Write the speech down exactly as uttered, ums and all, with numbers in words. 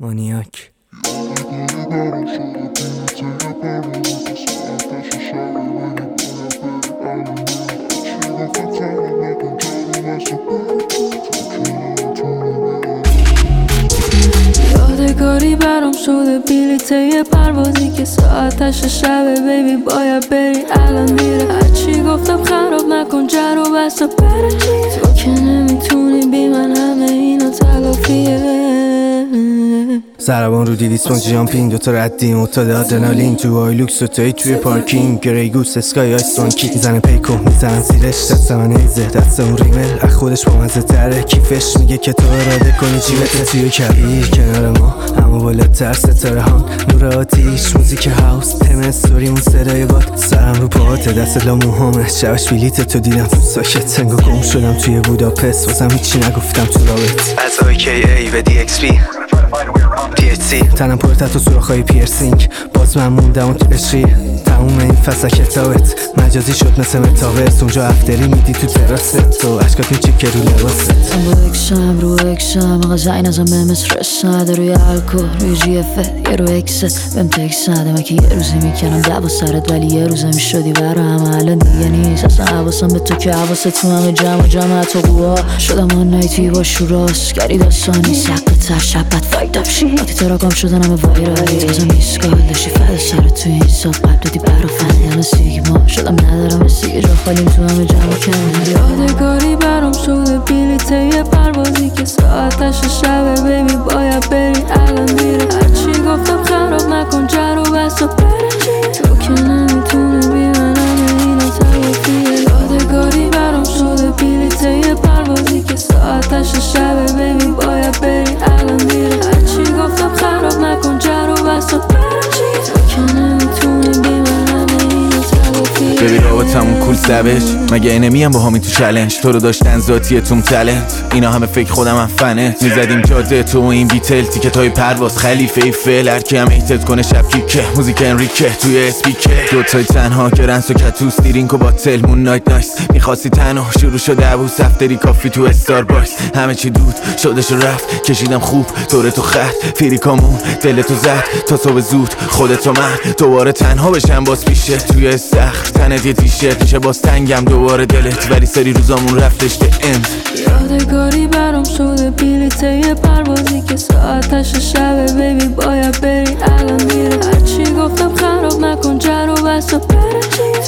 مانیاک. یادگاری برام شده بلیت یه پروازی که ساعتش شبه بیبی باید بری الان میره. هرچی گفتم خراب نکن جر و بس و بره تو که نمیتونی بی من همه اینا تلافیه. سربان رو دیدی سپونج جامپینگ دوتا ردیم افتاده آدرنالین تو آیلوکس دوتایی توی پارکینگ گریگوس اسکای آیستونکی میزنه پیکو میزنم زیرش دست من ایزه دست اون ریمل از خودش با مزه تره کیفش میگه که تو اراده کنی جیبته توی کبیر کنار ما اما بالاتر ستاره هان نور آتیش موزیک هاوس تم استوری اون صدای باد سرم رو پاهاته دست لا موهامه شبش بلیت تو دیدم ساکت انگا گم شدم توی بوداپست واسم هیچی نگفتم تو رابط از آی کی ای و دی اکس پی دی اچ سی تنم پر تحت و سوراخ‌های پیرسینگ باز من موندم اون تو عشقی تموم این فصل کتابت مجازی شد مثل متاورس اونجا افتری میدی تو تراست تو عشقات میچکه رو لباست من با اکشم رو اکشم آقا زین ازم به مصر رسنده روی الکل روی جی افت یه رو اکست بهم تکس نده من که یه روزی میکنم دعوا سرت ولی یه روزه میشدی برا همه الان دیگه نیست اصلا حواسم به تو که حواست تو همه جمع جمع تو قوا شدم آن نایتی با شوراس گری داستانی سقل تر شبت فایت اپ شی وقتی تراکم شدن همه وایرالی بازم ایسکال داشتی فل سرت توی این صاف قبل دادی برا فنی همه سیگما شدم ندارم سیگه جا خالیم تو همه جمع کن یادگاری برام شده بلیت یه پروازی که ساعتش شبه بیبی باید بری الان میره هرچی گفتم خراب نکن جر و بس و بره تو که نمیتونی بی من همه اینا تلافیه یادگاری برام شده بلیت یه پروازی که ساعتش شبه بیبی باید بری الان میره هرچی گفتم خراب نکن جر و بس و بره تو که نمیتونی بی من همه اینا تلافیه ببی رابطمون کول سبش مگه اینمیم با همی تو چلنج تو رو داشتن ذاتیه توم تلنت اینا همه فکر خودم هم فنه میزدیم جاده تو این بیتل تیکت های پرواز خلیفه ای فل هرکی هم ایتت کنه شب کیکه موزیک انریکه توی اسپیکه دوتای تنها که رنس و کتوس دیرینک و باتل مون نایت نایس میخواستی تنها شروع شده عبوس افتری کافی تو استار باکس همه چی دود شدش و رفت کشیدم خوب طوره تو خط فیریکامون دل تو زد تا صبح زود خودت و من دوباره تنها بشم باز پیشه توی استخر تنت یه تیشرت میشه باز تنگم دوباره دلت ولی سری روزامون رفتش به اند یادگاری برام شده بلیت یه پروازی که ساعتش شبه بیبی باید بری الان میره هرچی گفتم خراب نکن جر و بس و بره